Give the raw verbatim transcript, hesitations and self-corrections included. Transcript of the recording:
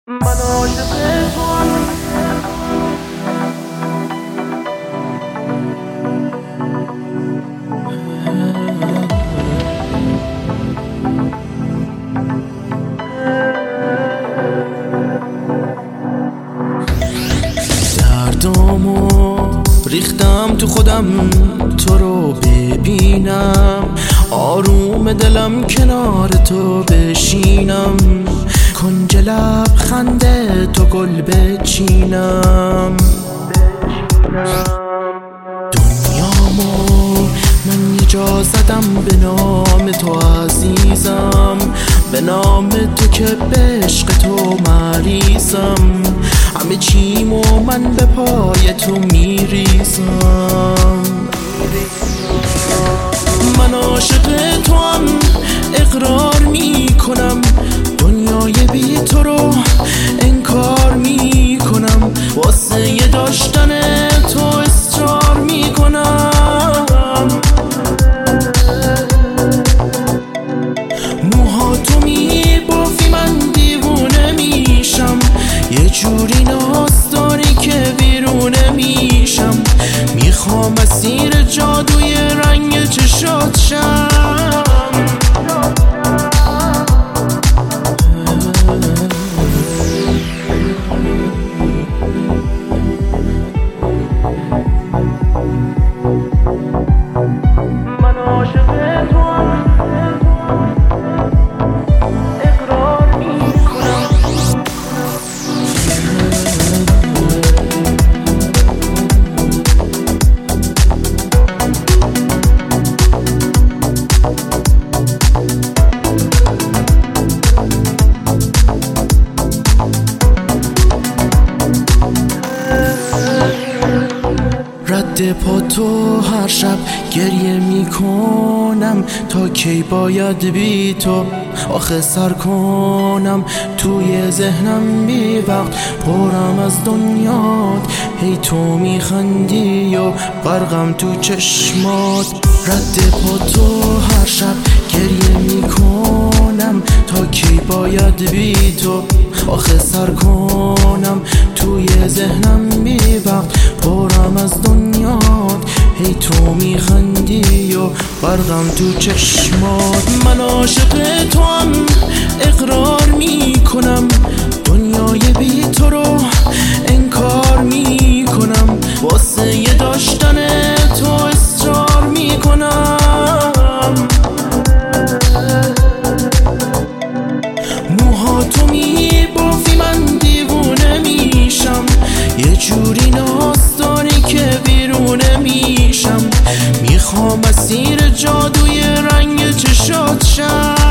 من عاشق توام. دردامو ریختم تو خودم تو رو ببینم، آروم دلم کنار تو بشینم، کنج لب خنده تو گل بچینم. دنیامو من یه جا زدم به نام تو عزیزم، به نام تو که به عشق تو مریضم، همه چیمو من به پای تو میریزم. من عاشق توام، اقرار میکنم، دنیای بی تو رو انکار میکنم، واسه یه داشتن تو اصرار میکنم. موهاتو میبافی من دیوونه میشم، یه جوری ناز داری که بیرونه میشم، میخوام اسیر جادوی رنگ چشات شم. من عاشق توام، اقرار میکنم. رد پا تو هر شب گریه میکنم، تا کی باید بی تو آخه سر کنم، توی ذهنم بی وقت پرم از دنیات، هی تو میخندی و غرقم تو چشمات. رد پا تو هر شب گریه میکنم، تا کی باید بی تو آخه سر کنم، توی ذهنم بی وقت پرم از دنیات، هی تو میخندی و غرقم تو چشمات. من عاشق توام، اقرار میکنم، دنیای بی تو رو انکار میکنم، واسه یه داشتن تو اصرار میکنم. موهاتو میبافی من دیوونه میشم، یه جوری ناز داری که بیرونه میشم، میخوام اسیر جادوی رنگ چشات شم.